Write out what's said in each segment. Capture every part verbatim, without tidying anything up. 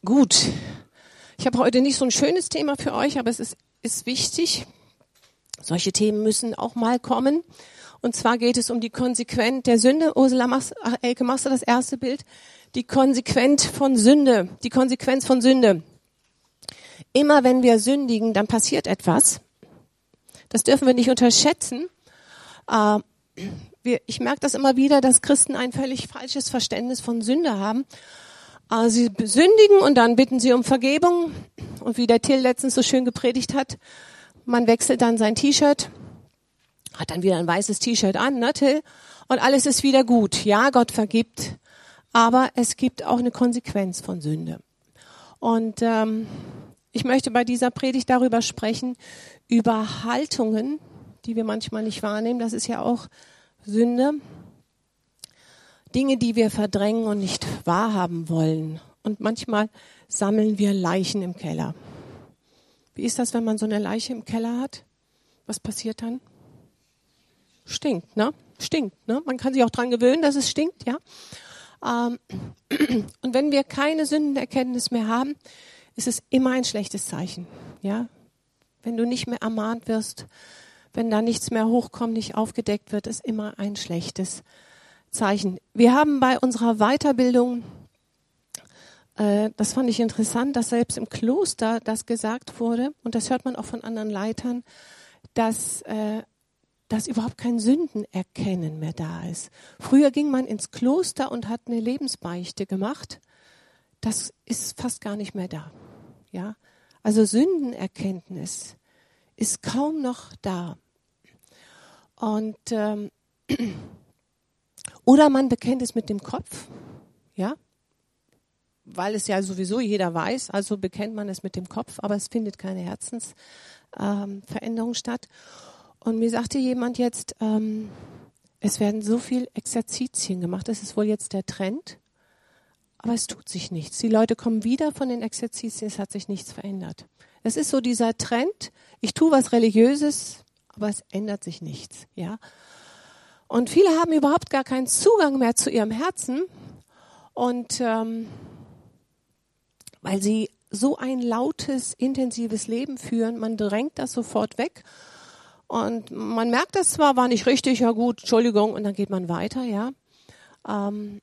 Gut, ich habe heute nicht so ein schönes Thema für euch, aber es ist, ist wichtig. Solche Themen müssen auch mal kommen. Und zwar geht es um die Konsequenz der Sünde. Ursula, machst, ach, Elke, machst du das erste Bild? Die Konsequenz von Sünde. Die Konsequenz von Sünde. Immer wenn wir sündigen, dann passiert etwas. Das dürfen wir nicht unterschätzen. Äh, wir, ich merke das immer wieder, dass Christen ein völlig falsches Verständnis von Sünde haben. Äh, sie sündigen und dann bitten sie um Vergebung. Und wie der Till letztens so schön gepredigt hat, man wechselt dann sein T-Shirt, hat dann wieder ein weißes T-Shirt an, ne Till? Und alles ist wieder gut. Ja, Gott vergibt, aber es gibt auch eine Konsequenz von Sünde. Und ähm, ich möchte bei dieser Predigt darüber sprechen, über Haltungen, die wir manchmal nicht wahrnehmen. Das ist ja auch Sünde. Dinge, die wir verdrängen und nicht wahrhaben wollen. Und manchmal sammeln wir Leichen im Keller. Wie ist das, wenn man so eine Leiche im Keller hat? Was passiert dann? Stinkt, ne? Stinkt, ne? Man kann sich auch dran gewöhnen, dass es stinkt, ja. Ähm, und wenn wir keine Sündenerkenntnis mehr haben, ist es immer ein schlechtes Zeichen, ja. Wenn du nicht mehr ermahnt wirst, wenn da nichts mehr hochkommt, nicht aufgedeckt wird, ist immer ein schlechtes Zeichen. Wir haben bei unserer Weiterbildung, äh, das fand ich interessant, dass selbst im Kloster das gesagt wurde, und das hört man auch von anderen Leitern, dass äh, dass überhaupt kein Sündenerkennen mehr da ist. Früher ging man ins Kloster und hat eine Lebensbeichte gemacht. Das ist fast gar nicht mehr da. Ja, also Sündenerkenntnis ist kaum noch da. Und ähm, oder man bekennt es mit dem Kopf, ja, weil es ja sowieso jeder weiß. Also bekennt man es mit dem Kopf, aber es findet keine Herzensveränderung ähm, statt. Und mir sagte jemand jetzt, ähm, es werden so viel Exerzitien gemacht, das ist wohl jetzt der Trend, aber es tut sich nichts. Die Leute kommen wieder von den Exerzitien, es hat sich nichts verändert. Es ist so dieser Trend, ich tue was Religiöses, aber es ändert sich nichts. Ja. Und viele haben überhaupt gar keinen Zugang mehr zu ihrem Herzen, und ähm, weil sie so ein lautes, intensives Leben führen, man drängt das sofort weg. Und man merkt das zwar, war nicht richtig, ja gut, Entschuldigung, und dann geht man weiter, ja. Ähm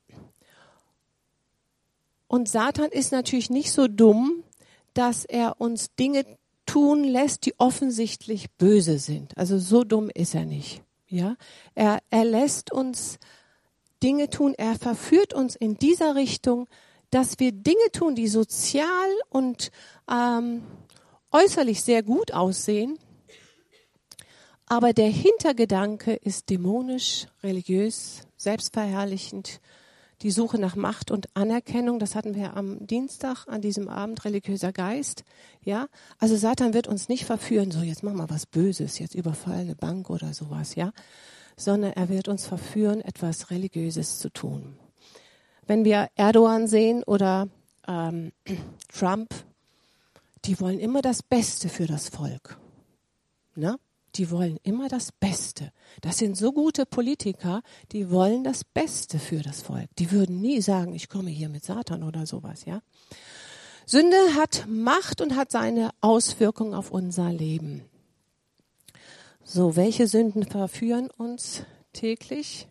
und Satan ist natürlich nicht so dumm, dass er uns Dinge tun lässt, die offensichtlich böse sind. Also so dumm ist er nicht, ja. Er, er lässt uns Dinge tun, er verführt uns in dieser Richtung, dass wir Dinge tun, die sozial und ähm, äußerlich sehr gut aussehen. Aber der Hintergedanke ist dämonisch, religiös, selbstverherrlichend, die Suche nach Macht und Anerkennung. Das hatten wir am Dienstag, an diesem Abend, religiöser Geist. Ja, also Satan wird uns nicht verführen, so jetzt machen wir was Böses, jetzt überfallen eine Bank oder sowas, ja, sondern er wird uns verführen, etwas Religiöses zu tun. Wenn wir Erdogan sehen oder ähm, Trump, die wollen immer das Beste für das Volk, ne? Die wollen immer das Beste. Das sind so gute Politiker, die wollen das Beste für das Volk. Die würden nie sagen, ich komme hier mit Satan oder sowas, ja. Sünde hat Macht und hat seine Auswirkungen auf unser Leben. So, welche Sünden verführen uns täglich?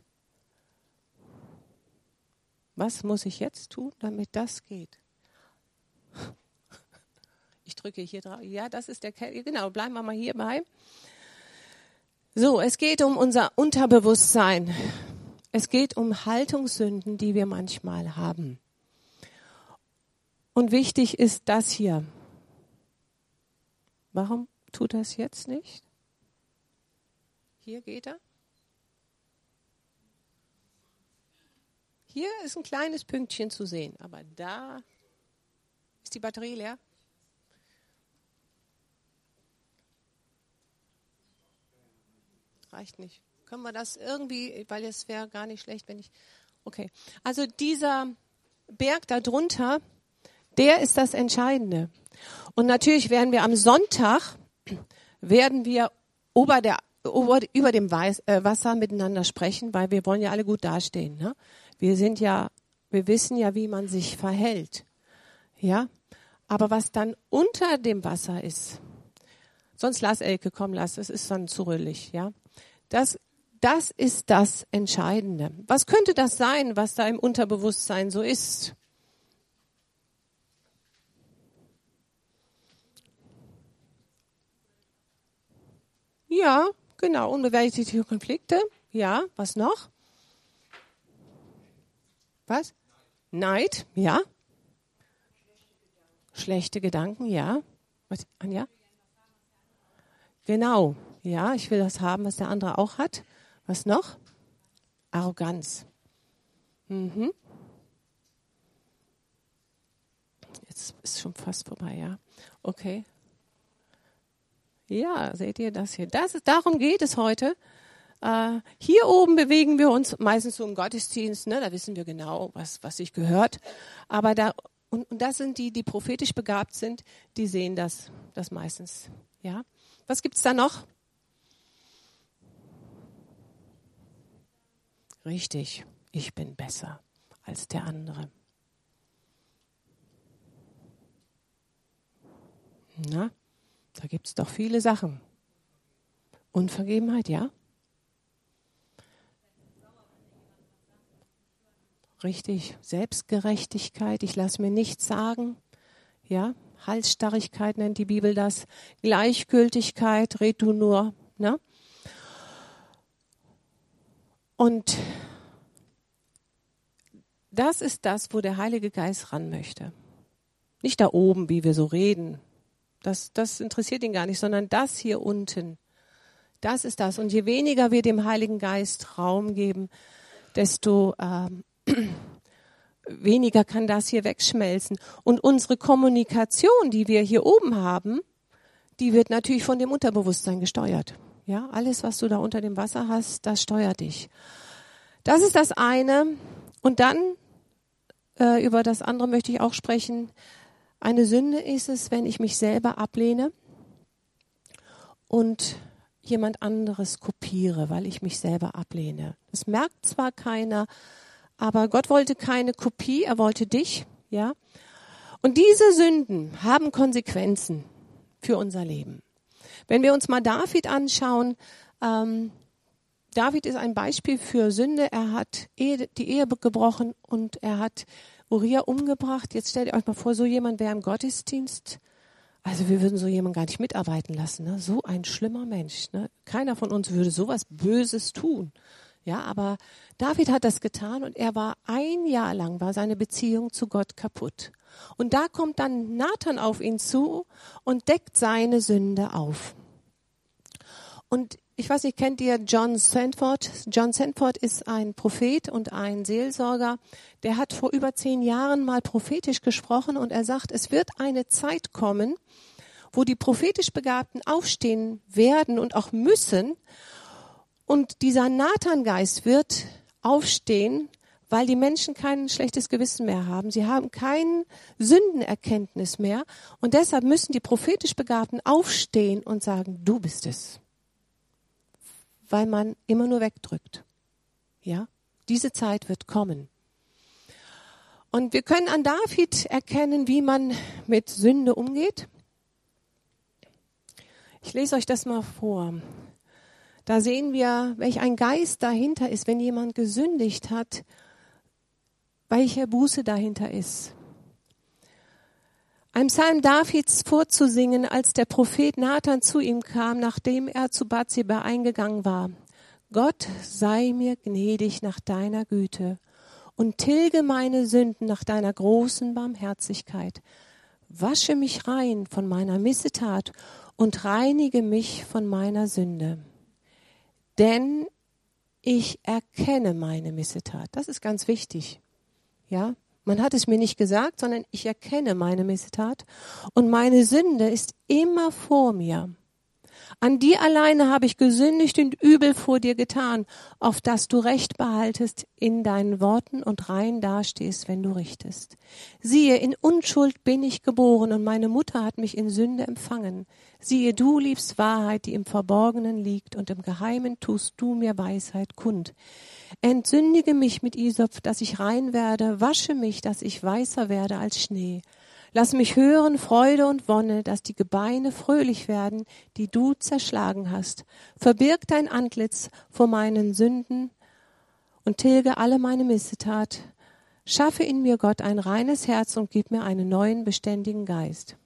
Was muss ich jetzt tun, damit das geht? Ich drücke hier drauf. Ja, das ist der Keller. Genau, bleiben wir mal hierbei. So, es geht um unser Unterbewusstsein. Es geht um Haltungssünden, die wir manchmal haben. Und wichtig ist das hier. Warum tut das jetzt nicht? Hier geht er. Hier ist ein kleines Pünktchen zu sehen, aber da ist die Batterie leer. Reicht nicht. Können wir das irgendwie, weil es wäre gar nicht schlecht, wenn ich, okay. Also dieser Berg da drunter, der ist das Entscheidende. Und natürlich werden wir am Sonntag, werden wir über, der, über, über dem Weiß, äh, Wasser miteinander sprechen, weil wir wollen ja alle gut dastehen. Ne? Wir sind ja, wir wissen ja, wie man sich verhält. Ja, Aber was dann unter dem Wasser ist, sonst lass Elke, komm, lass, es ist dann zu rüllig, ja. Das, das ist das Entscheidende. Was könnte das sein, was da im Unterbewusstsein so ist? Ja, genau, unbewältigte Konflikte. Ja, was noch? Was? Neid, ja. Schlechte Gedanken, ja. Was, Anja? Genau, ja, ich will das haben, was der andere auch hat. Was noch? Arroganz. Mhm. Jetzt ist schon fast vorbei, ja. Okay. Ja, seht ihr das hier? Das ist, darum geht es heute. Äh, hier oben bewegen wir uns meistens so im Gottesdienst, ne? Da wissen wir genau, was, was sich gehört. Aber da, und, und das sind die, die prophetisch begabt sind, die sehen das, das meistens. Ja. Was gibt's da noch? Richtig, ich bin besser als der andere. Na, da gibt's doch viele Sachen. Unvergebenheit, ja? Richtig, Selbstgerechtigkeit, ich lasse mir nichts sagen, ja, Halsstarrigkeit nennt die Bibel das, Gleichgültigkeit, red du nur, ne? Und das ist das, wo der Heilige Geist ran möchte. Nicht da oben, wie wir so reden, das, das interessiert ihn gar nicht, sondern das hier unten, das ist das. Und je weniger wir dem Heiligen Geist Raum geben, desto ähm, weniger kann das hier wegschmelzen. Und unsere Kommunikation, die wir hier oben haben, die wird natürlich von dem Unterbewusstsein gesteuert. Ja, alles, was du da unter dem Wasser hast, das steuert dich. Das ist das eine. Und dann, äh, über das andere möchte ich auch sprechen. Eine Sünde ist es, wenn ich mich selber ablehne und jemand anderes kopiere, weil ich mich selber ablehne. Das merkt zwar keiner, aber Gott wollte keine Kopie, er wollte dich, ja. Und diese Sünden haben Konsequenzen für unser Leben. Wenn wir uns mal David anschauen, ähm, David ist ein Beispiel für Sünde. Er hat Ehe, die Ehe gebrochen und er hat Uriah umgebracht. Jetzt stellt ihr euch mal vor, so jemand wäre im Gottesdienst. Also wir würden so jemanden gar nicht mitarbeiten lassen. Ne? So ein schlimmer Mensch. Ne? Keiner von uns würde sowas Böses tun. Ja, aber David hat das getan und er war ein Jahr lang, war seine Beziehung zu Gott kaputt. Und da kommt dann Nathan auf ihn zu und deckt seine Sünde auf. Und ich weiß nicht, kennt ihr John Sanford? John Sanford ist ein Prophet und ein Seelsorger. Der hat vor über zehn Jahren mal prophetisch gesprochen und er sagt, es wird eine Zeit kommen, wo die prophetisch Begabten aufstehen werden und auch müssen. Und dieser Nathan-Geist wird aufstehen, weil die Menschen kein schlechtes Gewissen mehr haben. Sie haben kein Sündenerkenntnis mehr. Und deshalb müssen die prophetisch Begabten aufstehen und sagen, du bist es. Weil man immer nur wegdrückt. Ja, diese Zeit wird kommen. Und wir können an David erkennen, wie man mit Sünde umgeht. Ich lese euch das mal vor. Da sehen wir, welch ein Geist dahinter ist, wenn jemand gesündigt hat, welche Buße dahinter ist. Ein Psalm Davids vorzusingen, als der Prophet Nathan zu ihm kam, nachdem er zu Bathseba eingegangen war. Gott sei mir gnädig nach deiner Güte und tilge meine Sünden nach deiner großen Barmherzigkeit. Wasche mich rein von meiner Missetat und reinige mich von meiner Sünde. Denn ich erkenne meine Missetat. Das ist ganz wichtig. Ja, man hat es mir nicht gesagt, sondern ich erkenne meine Missetat und meine Sünde ist immer vor mir. An dir alleine habe ich gesündigt und übel vor dir getan, auf dass du Recht behaltest in deinen Worten und rein dastehst, wenn du richtest. Siehe, in Unschuld bin ich geboren und meine Mutter hat mich in Sünde empfangen. Siehe, du liebst Wahrheit, die im Verborgenen liegt, und im Geheimen tust du mir Weisheit kund. Entsündige mich mit Isop, dass ich rein werde, wasche mich, dass ich weißer werde als Schnee. Lass mich hören Freude und Wonne, dass die Gebeine fröhlich werden, die du zerschlagen hast. Verbirg dein Antlitz vor meinen Sünden und tilge alle meine Missetat. Schaffe in mir, Gott, ein reines Herz und gib mir einen neuen, beständigen Geist.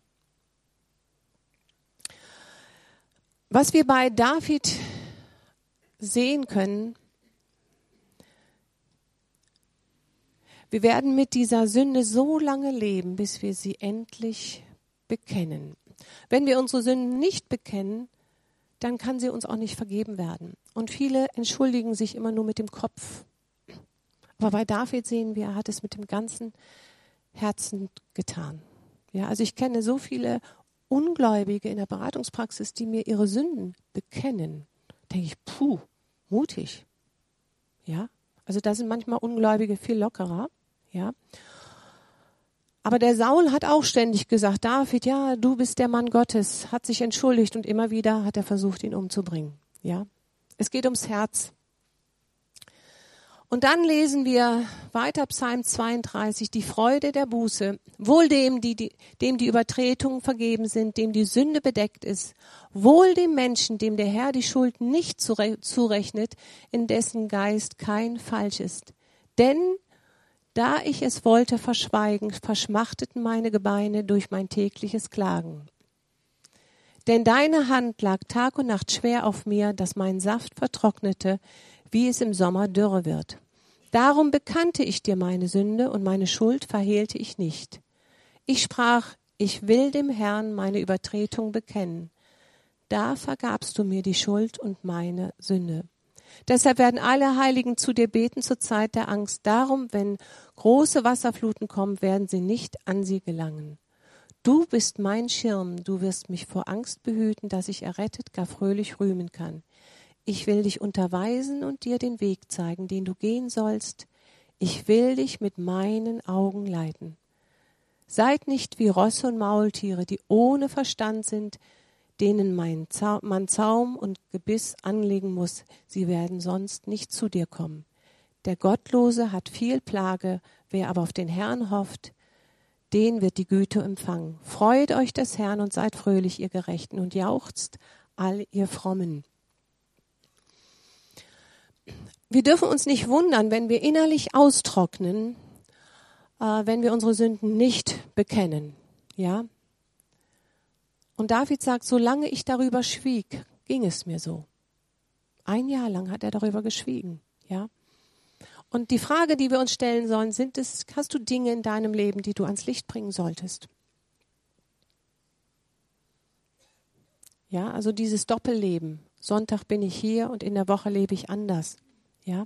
Was wir bei David sehen können, wir werden mit dieser Sünde so lange leben, bis wir sie endlich bekennen. Wenn wir unsere Sünden nicht bekennen, dann kann sie uns auch nicht vergeben werden. Und viele entschuldigen sich immer nur mit dem Kopf. Aber bei David sehen wir, er hat es mit dem ganzen Herzen getan. Ja, also ich kenne so viele Ungläubige in der Beratungspraxis, die mir ihre Sünden bekennen. Da denke ich, puh, mutig. Ja, also da sind manchmal Ungläubige viel lockerer. Ja. Aber der Saul hat auch ständig gesagt, David, ja, du bist der Mann Gottes, hat sich entschuldigt und immer wieder hat er versucht, ihn umzubringen. Ja. Es geht ums Herz. Und dann lesen wir weiter Psalm zweiunddreißig, die Freude der Buße. Wohl dem, die, die, dem die Übertretungen vergeben sind, dem die Sünde bedeckt ist. Wohl dem Menschen, dem der Herr die Schuld nicht zurechnet, in dessen Geist kein Falsch ist. Denn da ich es wollte verschweigen, verschmachteten meine Gebeine durch mein tägliches Klagen. Denn deine Hand lag Tag und Nacht schwer auf mir, dass mein Saft vertrocknete, wie es im Sommer Dürre wird. Darum bekannte ich dir meine Sünde und meine Schuld verhehlte ich nicht. Ich sprach, ich will dem Herrn meine Übertretung bekennen. Da vergabst du mir die Schuld und meine Sünde. Deshalb werden alle Heiligen zu dir beten zur Zeit der Angst. Darum, wenn große Wasserfluten kommen, werden sie nicht an sie gelangen. Du bist mein Schirm, du wirst mich vor Angst behüten, dass ich errettet gar fröhlich rühmen kann. Ich will dich unterweisen und dir den Weg zeigen, den du gehen sollst. Ich will dich mit meinen Augen leiten. Seid nicht wie Rosse und Maultiere, die ohne Verstand sind, denen mein Zaum, man Zaum und Gebiss anlegen muss. Sie werden sonst nicht zu dir kommen. Der Gottlose hat viel Plage, wer aber auf den Herrn hofft, den wird die Güte empfangen. Freut euch des Herrn und seid fröhlich, ihr Gerechten, und jauchzt all ihr Frommen. Wir dürfen uns nicht wundern, wenn wir innerlich austrocknen, äh, wenn wir unsere Sünden nicht bekennen. Ja? Und David sagt, solange ich darüber schwieg, ging es mir so. Ein Jahr lang hat er darüber geschwiegen. Ja? Und die Frage, die wir uns stellen sollen, sind es, hast du Dinge in deinem Leben, die du ans Licht bringen solltest? Ja, also dieses Doppelleben. Sonntag bin ich hier und in der Woche lebe ich anders. Ja.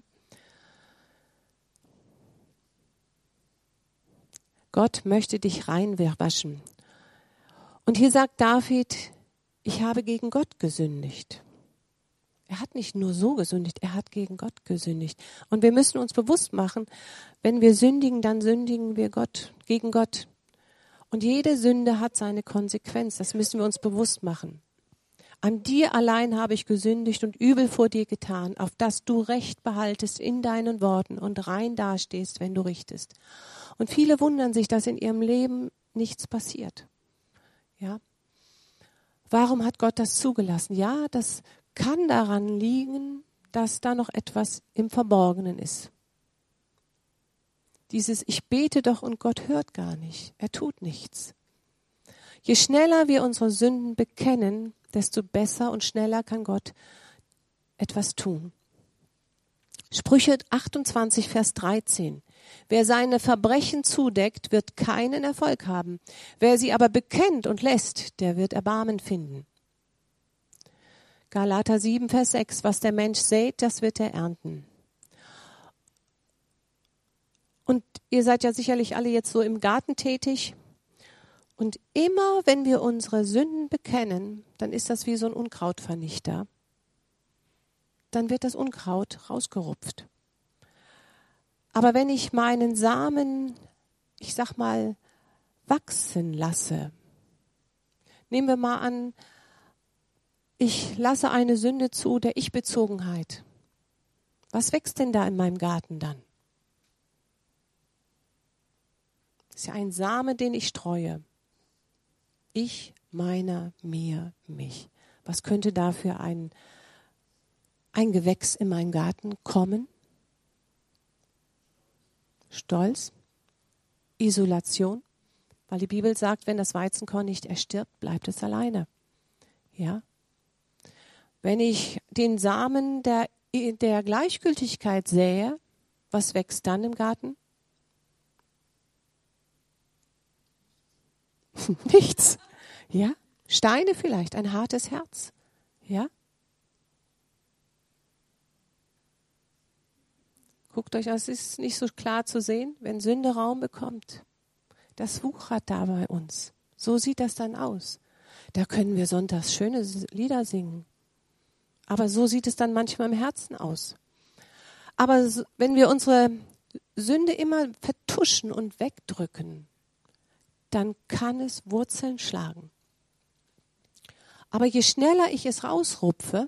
Gott möchte dich reinwaschen. Und hier sagt David, ich habe gegen Gott gesündigt. Er hat nicht nur so gesündigt, er hat gegen Gott gesündigt. Und wir müssen uns bewusst machen, wenn wir sündigen, dann sündigen wir Gott, gegen Gott. Und jede Sünde hat seine Konsequenz, das müssen wir uns bewusst machen. An dir allein habe ich gesündigt und übel vor dir getan, auf dass du Recht behaltest in deinen Worten und rein dastehst, wenn du richtest. Und viele wundern sich, dass in ihrem Leben nichts passiert. Ja. Warum hat Gott das zugelassen? Ja, das kann daran liegen, dass da noch etwas im Verborgenen ist. Dieses Ich bete doch und Gott hört gar nicht. Er tut nichts. Je schneller wir unsere Sünden bekennen, desto besser und schneller kann Gott etwas tun. Sprüche achtundzwanzig, Vers dreizehn. Wer seine Verbrechen zudeckt, wird keinen Erfolg haben. Wer sie aber bekennt und lässt, der wird Erbarmen finden. Galater sieben, Vers sechs. Was der Mensch sät, das wird er ernten. Und ihr seid ja sicherlich alle jetzt so im Garten tätig. Und immer, wenn wir unsere Sünden bekennen, dann ist das wie so ein Unkrautvernichter. Dann wird das Unkraut rausgerupft. Aber wenn ich meinen Samen, ich sag mal, wachsen lasse, nehmen wir mal an, ich lasse eine Sünde zu der Ich-Bezogenheit. Was wächst denn da in meinem Garten dann? Das ist ja ein Same, den ich streue. Ich, meiner, mir, mich. Was könnte da für ein, ein Gewächs in meinen Garten kommen? Stolz, Isolation, weil die Bibel sagt, wenn das Weizenkorn nicht erstirbt, bleibt es alleine. Ja? Wenn ich den Samen der, der Gleichgültigkeit sähe, was wächst dann im Garten? Nichts. Ja? Steine vielleicht, ein hartes Herz. Ja? Guckt euch, es ist nicht so klar zu sehen, wenn Sünde Raum bekommt. Das wuchert da bei uns. So sieht das dann aus. Da können wir sonntags schöne Lieder singen. Aber so sieht es dann manchmal im Herzen aus. Aber wenn wir unsere Sünde immer vertuschen und wegdrücken, dann kann es Wurzeln schlagen. Aber je schneller ich es rausrupfe,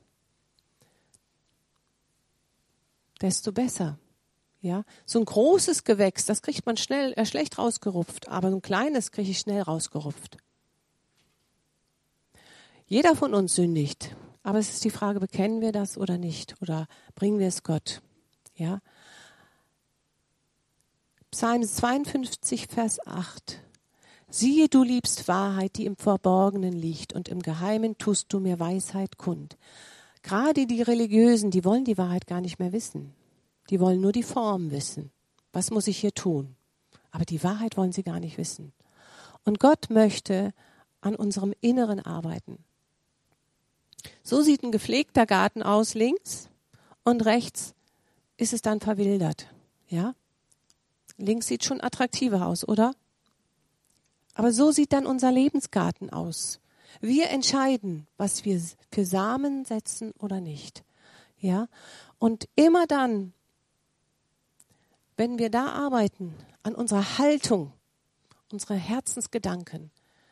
desto besser. Ja, so ein großes Gewächs, das kriegt man schnell, äh, schlecht rausgerupft, aber so ein kleines kriege ich schnell rausgerupft. Jeder von uns sündigt, aber es ist die Frage, bekennen wir das oder nicht oder bringen wir es Gott? Ja. Psalm zweiundfünfzig, Vers acht. Siehe, du liebst Wahrheit, die im Verborgenen liegt, und im Geheimen tust du mir Weisheit kund. Gerade die Religiösen, die wollen die Wahrheit gar nicht mehr wissen. Die wollen nur die Form wissen. Was muss ich hier tun? Aber die Wahrheit wollen sie gar nicht wissen. Und Gott möchte an unserem Inneren arbeiten. So sieht ein gepflegter Garten aus, links, und rechts ist es dann verwildert. Ja? Links sieht schon attraktiver aus, oder? Aber so sieht dann unser Lebensgarten aus. Wir entscheiden, was wir für Samen setzen oder nicht. Ja? Und immer dann, wenn wir da arbeiten, an unserer Haltung, unsere Herzensgedanken,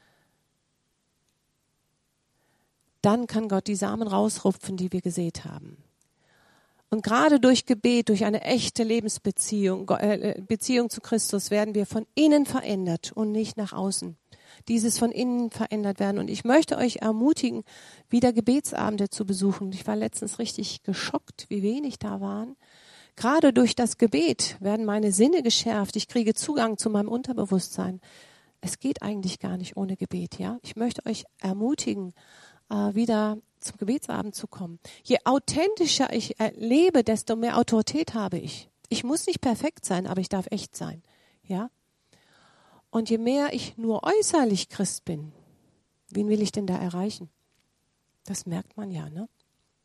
dann kann Gott die Samen rausrupfen, die wir gesät haben. Und gerade durch Gebet, durch eine echte Lebensbeziehung, äh, Beziehung zu Christus, werden wir von innen verändert und nicht nach außen. Dieses von innen verändert werden. Und ich möchte euch ermutigen, wieder Gebetsabende zu besuchen. Ich war letztens richtig geschockt, wie wenig da waren. Gerade durch das Gebet werden meine Sinne geschärft. Ich kriege Zugang zu meinem Unterbewusstsein. Es geht eigentlich gar nicht ohne Gebet, ja. Ich möchte euch ermutigen, äh, wieder zum Gebetsabend zu kommen. Je authentischer ich lebe, desto mehr Autorität habe ich. Ich muss nicht perfekt sein, aber ich darf echt sein, ja. Und je mehr ich nur äußerlich Christ bin, wen will ich denn da erreichen? Das merkt man ja, ne?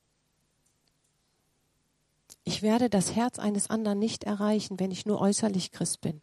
Ich werde das Herz eines anderen nicht erreichen, wenn ich nur äußerlich Christ bin.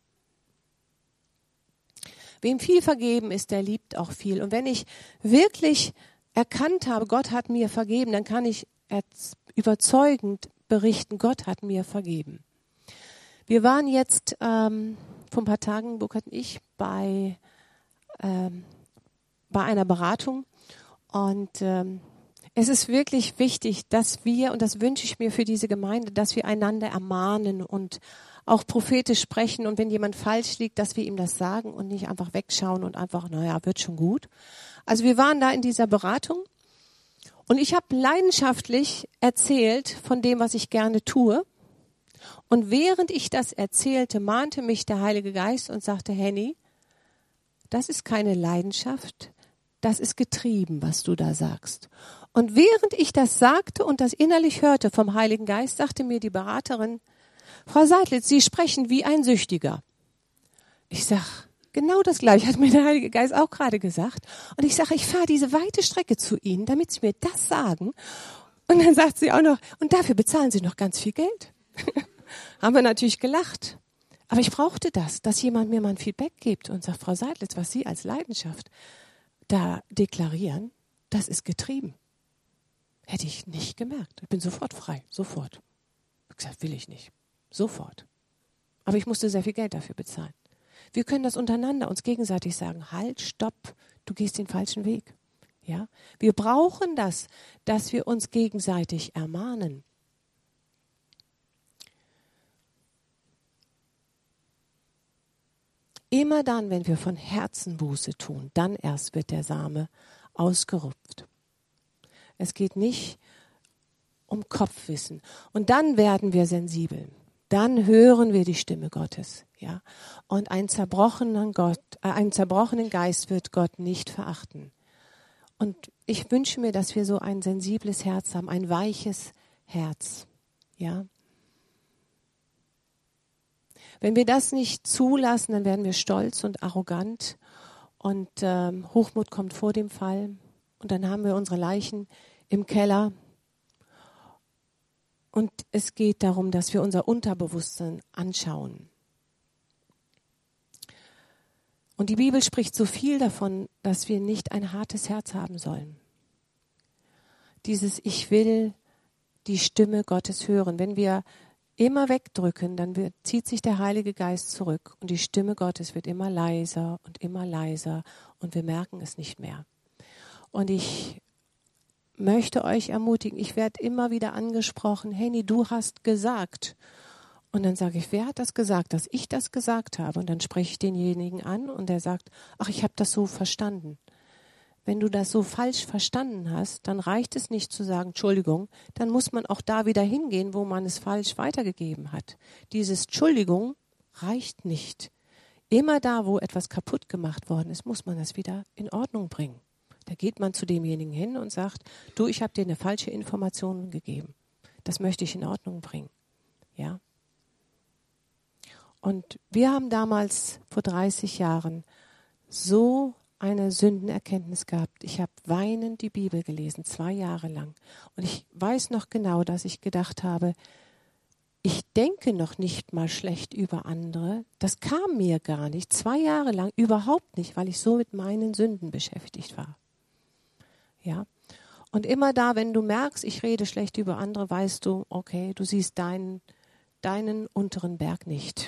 Wem viel vergeben ist, der liebt auch viel. Und wenn ich wirklich erkannt habe, Gott hat mir vergeben, dann kann ich überzeugend berichten, Gott hat mir vergeben. Wir waren jetzt ähm, vor ein paar Tagen, Burkhard und ich, bei, ähm, bei einer Beratung. Und ähm, es ist wirklich wichtig, dass wir, und das wünsche ich mir für diese Gemeinde, dass wir einander ermahnen und auch prophetisch sprechen. Und wenn jemand falsch liegt, dass wir ihm das sagen und nicht einfach wegschauen und einfach, naja, wird schon gut. Also wir waren da in dieser Beratung und ich habe leidenschaftlich erzählt von dem, was ich gerne tue. Und während ich das erzählte, mahnte mich der Heilige Geist und sagte, Henny, das ist keine Leidenschaft, das ist getrieben, was du da sagst. Und während ich das sagte und das innerlich hörte vom Heiligen Geist, sagte mir die Beraterin, Frau Seidlitz, Sie sprechen wie ein Süchtiger. Ich sag, genau das Gleiche hat mir der Heilige Geist auch gerade gesagt. Und ich sage, ich fahre diese weite Strecke zu Ihnen, damit Sie mir das sagen. Und dann sagt sie auch noch, und dafür bezahlen Sie noch ganz viel Geld. Haben wir natürlich gelacht. Aber ich brauchte das, dass jemand mir mal ein Feedback gibt und sagt, Frau Seidlitz, was Sie als Leidenschaft da deklarieren, das ist getrieben. Hätte ich nicht gemerkt. Ich bin sofort frei, sofort. Ich habe gesagt, will ich nicht. Sofort. Aber ich musste sehr viel Geld dafür bezahlen. Wir können das untereinander uns gegenseitig sagen, halt, stopp, du gehst den falschen Weg. Ja? Wir brauchen das, dass wir uns gegenseitig ermahnen. Immer dann, wenn wir von Herzen Buße tun, dann erst wird der Same ausgerupft. Es geht nicht um Kopfwissen. Und dann werden wir sensibel. Dann hören wir die Stimme Gottes. Ja? Und einen zerbrochenen, Gott, äh, einen zerbrochenen Geist wird Gott nicht verachten. Und ich wünsche mir, dass wir so ein sensibles Herz haben, ein weiches Herz. Ja? Wenn wir das nicht zulassen, dann werden wir stolz und arrogant und ähm, Hochmut kommt vor dem Fall. Und dann haben wir unsere Leichen im Keller. Und es geht darum, dass wir unser Unterbewusstsein anschauen. Und die Bibel spricht so viel davon, dass wir nicht ein hartes Herz haben sollen. Dieses Ich will die Stimme Gottes hören. Wenn wir immer wegdrücken, dann wird, zieht sich der Heilige Geist zurück und die Stimme Gottes wird immer leiser und immer leiser und wir merken es nicht mehr. Und ich möchte euch ermutigen, ich werde immer wieder angesprochen, Henny, du hast gesagt. Und dann sage ich, wer hat das gesagt, dass ich das gesagt habe? Und dann spreche ich denjenigen an und der sagt, ach, ich habe das so verstanden. Wenn du das so falsch verstanden hast, dann reicht es nicht zu sagen, Entschuldigung, dann muss man auch da wieder hingehen, wo man es falsch weitergegeben hat. Dieses Entschuldigung reicht nicht. Immer da, wo etwas kaputt gemacht worden ist, muss man das wieder in Ordnung bringen. Da geht man zu demjenigen hin und sagt, du, ich habe dir eine falsche Information gegeben. Das möchte ich in Ordnung bringen. Ja. Und wir haben damals vor dreißig Jahren so eine Sündenerkenntnis gehabt. Ich habe weinend die Bibel gelesen, zwei Jahre lang. Und ich weiß noch genau, dass ich gedacht habe, ich denke noch nicht mal schlecht über andere. Das kam mir gar nicht, zwei Jahre lang überhaupt nicht, weil ich so mit meinen Sünden beschäftigt war. Ja. Und immer da, wenn du merkst, ich rede schlecht über andere, weißt du, okay, du siehst deinen, deinen unteren Berg nicht.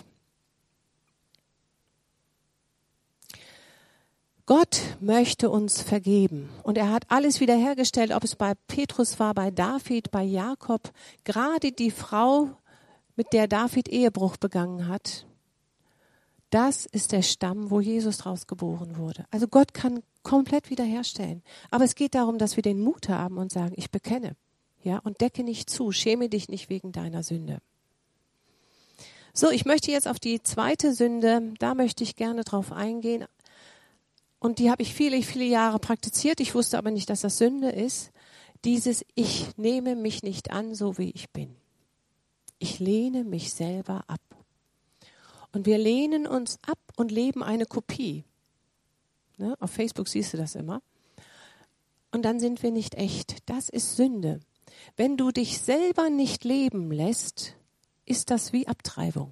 Gott möchte uns vergeben und er hat alles wiederhergestellt, ob es bei Petrus war, bei David, bei Jakob. Gerade die Frau, mit der David Ehebruch begangen hat, das ist der Stamm, wo Jesus draus geboren wurde. Also Gott kann komplett wiederherstellen. Aber es geht darum, dass wir den Mut haben und sagen, ich bekenne, ja, und decke nicht zu, schäme dich nicht wegen deiner Sünde. So, ich möchte jetzt auf die zweite Sünde, da möchte ich gerne drauf eingehen. Und die habe ich viele, viele Jahre praktiziert. Ich wusste aber nicht, dass das Sünde ist. Dieses Ich nehme mich nicht an, so wie ich bin. Ich lehne mich selber ab. Und wir lehnen uns ab und leben eine Kopie. Ne? Auf Facebook siehst du das immer. Und dann sind wir nicht echt. Das ist Sünde. Wenn du dich selber nicht leben lässt, ist das wie Abtreibung.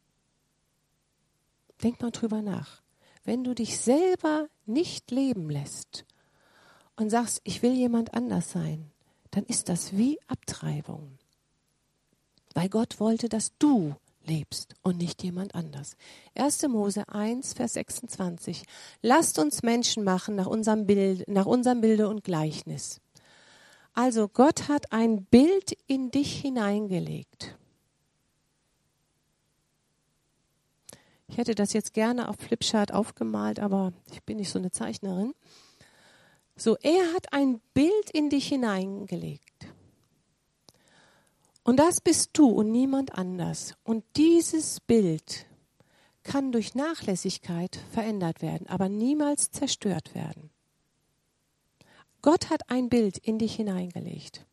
Denk mal drüber nach. Wenn du dich selber nicht leben lässt und sagst, ich will jemand anders sein, dann ist das wie Abtreibung. Weil Gott wollte, dass du lebst und nicht jemand anders. erster Mose eins, Vers sechsundzwanzig. Lasst uns Menschen machen nach unserem Bild, nach unserem Bilde und Gleichnis. Also Gott hat ein Bild in dich hineingelegt. Ich hätte das jetzt gerne auf Flipchart aufgemalt, aber ich bin nicht so eine Zeichnerin. So, er hat ein Bild in dich hineingelegt. Und das bist du und niemand anders. Und dieses Bild kann durch Nachlässigkeit verändert werden, aber niemals zerstört werden. Gott hat ein Bild in dich hineingelegt.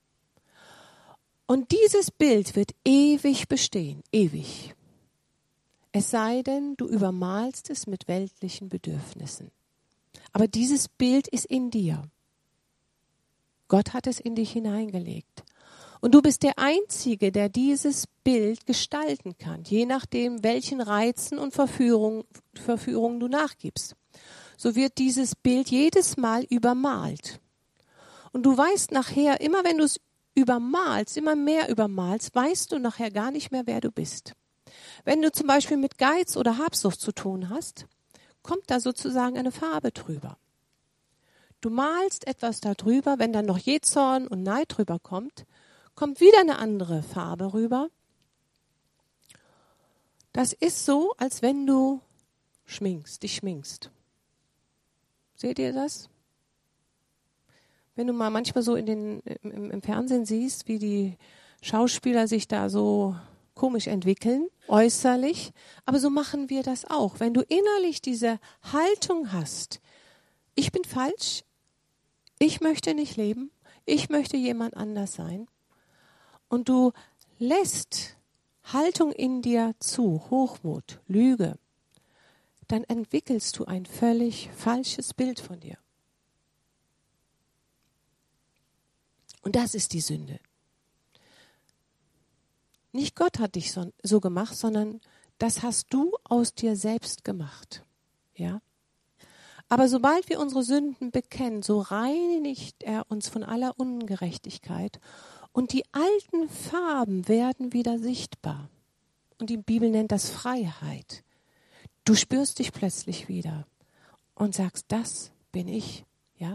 Und dieses Bild wird ewig bestehen, ewig. Es sei denn, du übermalst es mit weltlichen Bedürfnissen. Aber dieses Bild ist in dir. Gott hat es in dich hineingelegt. Und du bist der Einzige, der dieses Bild gestalten kann, je nachdem, welchen Reizen und Verführungen, Verführungen du nachgibst. So wird dieses Bild jedes Mal übermalt. Und du weißt nachher, immer wenn du es übermalst, immer mehr übermalst, weißt du nachher gar nicht mehr, wer du bist. Wenn du zum Beispiel mit Geiz oder Habsucht zu tun hast, kommt da sozusagen eine Farbe drüber. Du malst etwas darüber, wenn dann noch Jähzorn und Neid drüber kommt, kommt wieder eine andere Farbe rüber. Das ist so, als wenn du schminkst, dich schminkst. Seht ihr das? Wenn du mal manchmal so in den, im, im Fernsehen siehst, wie die Schauspieler sich da so komisch entwickeln, äußerlich, aber so machen wir das auch. Wenn du innerlich diese Haltung hast, ich bin falsch, ich möchte nicht leben, ich möchte jemand anders sein, und du lässt Haltung in dir zu, Hochmut, Lüge, dann entwickelst du ein völlig falsches Bild von dir. Und das ist die Sünde. Nicht Gott hat dich so, so gemacht, sondern das hast du aus dir selbst gemacht. Ja? Aber sobald wir unsere Sünden bekennen, so reinigt er uns von aller Ungerechtigkeit und die alten Farben werden wieder sichtbar. Und die Bibel nennt das Freiheit. Du spürst dich plötzlich wieder und sagst, das bin ich. Ja?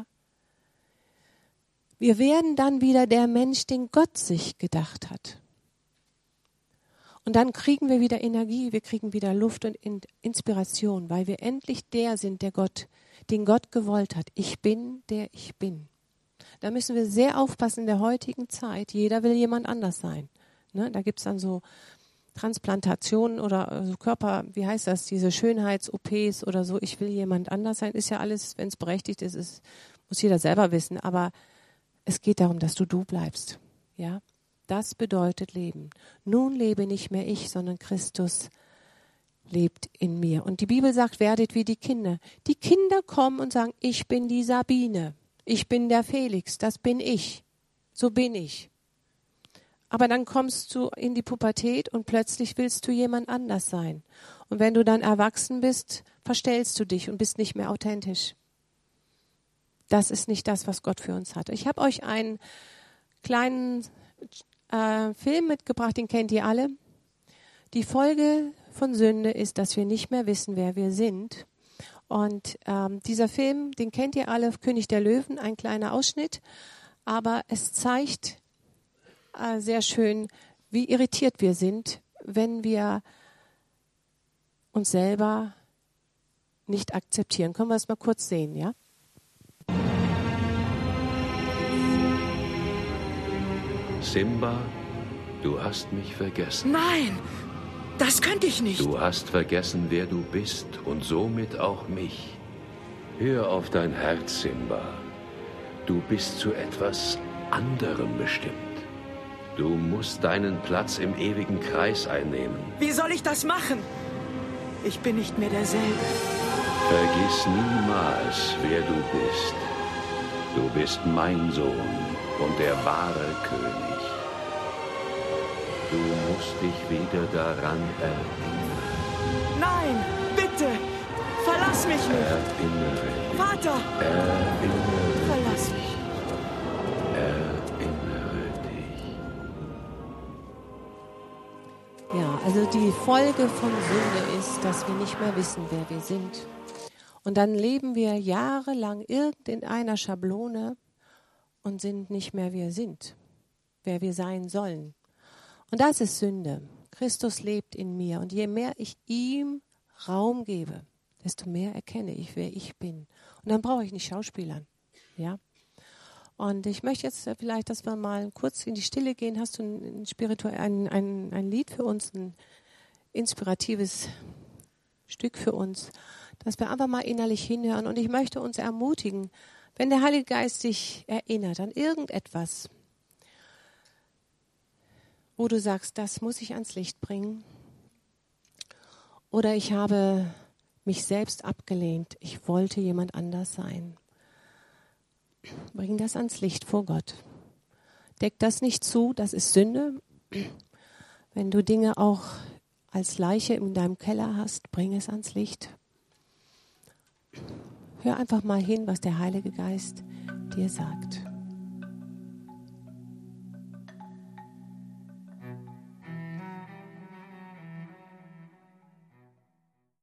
Wir werden dann wieder der Mensch, den Gott sich gedacht hat. Und dann kriegen wir wieder Energie, wir kriegen wieder Luft und Inspiration, weil wir endlich der sind, der Gott, den Gott gewollt hat. Ich bin, der ich bin. Da müssen wir sehr aufpassen in der heutigen Zeit. Jeder will jemand anders sein. Ne? Da gibt es dann so Transplantationen oder so Körper, wie heißt das, diese Schönheits-O Ps oder so. Ich will jemand anders sein. Ist ja alles, wenn es berechtigt ist, ist, muss jeder selber wissen. Aber es geht darum, dass du du bleibst. Ja? Das bedeutet Leben. Nun lebe nicht mehr ich, sondern Christus lebt in mir. Und die Bibel sagt, werdet wie die Kinder. Die Kinder kommen und sagen, ich bin die Sabine, ich bin der Felix, das bin ich, so bin ich. Aber dann kommst du in die Pubertät und plötzlich willst du jemand anders sein. Und wenn du dann erwachsen bist, verstellst du dich und bist nicht mehr authentisch. Das ist nicht das, was Gott für uns hat. Ich habe euch einen kleinen äh, Film mitgebracht, den kennt ihr alle. Die Folge von Sünde ist, dass wir nicht mehr wissen, wer wir sind. Und ähm, dieser Film, den kennt ihr alle, König der Löwen, ein kleiner Ausschnitt. Aber es zeigt äh, sehr schön, wie irritiert wir sind, wenn wir uns selber nicht akzeptieren. Können wir es mal kurz sehen, ja? Simba, du hast mich vergessen. Nein, das könnte ich nicht. Du hast vergessen, wer du bist und somit auch mich. Hör auf dein Herz, Simba. Du bist zu etwas anderem bestimmt. Du musst deinen Platz im ewigen Kreis einnehmen. Wie soll ich das machen? Ich bin nicht mehr derselbe. Vergiss niemals, wer du bist. Du bist mein Sohn und der wahre König. Du musst dich wieder daran erinnern. Nein, bitte, verlass mich nicht. Erinnere dich. Vater, Erinnere verlass mich. Erinnere dich. Ja, also die Folge von Sünde ist, dass wir nicht mehr wissen, wer wir sind. Und dann leben wir jahrelang irgendeiner Schablone und sind nicht mehr, wer wir sind, wer wir sein sollen. Und das ist Sünde. Christus lebt in mir. Und je mehr ich ihm Raum gebe, desto mehr erkenne ich, wer ich bin. Und dann brauche ich nicht Schauspielern. Ja? Und ich möchte jetzt vielleicht, dass wir mal kurz in die Stille gehen. Hast du ein, Spiritu- ein, ein, ein Lied für uns, ein inspiratives Stück für uns, dass wir einfach mal innerlich hinhören. Und ich möchte uns ermutigen, wenn der Heilige Geist dich erinnert an irgendetwas, wo du sagst, das muss ich ans Licht bringen. Oder ich habe mich selbst abgelehnt. Ich wollte jemand anders sein. Bring das ans Licht vor Gott. Deck das nicht zu, das ist Sünde. Wenn du Dinge auch als Leiche in deinem Keller hast, bring es ans Licht. Hör einfach mal hin, was der Heilige Geist dir sagt.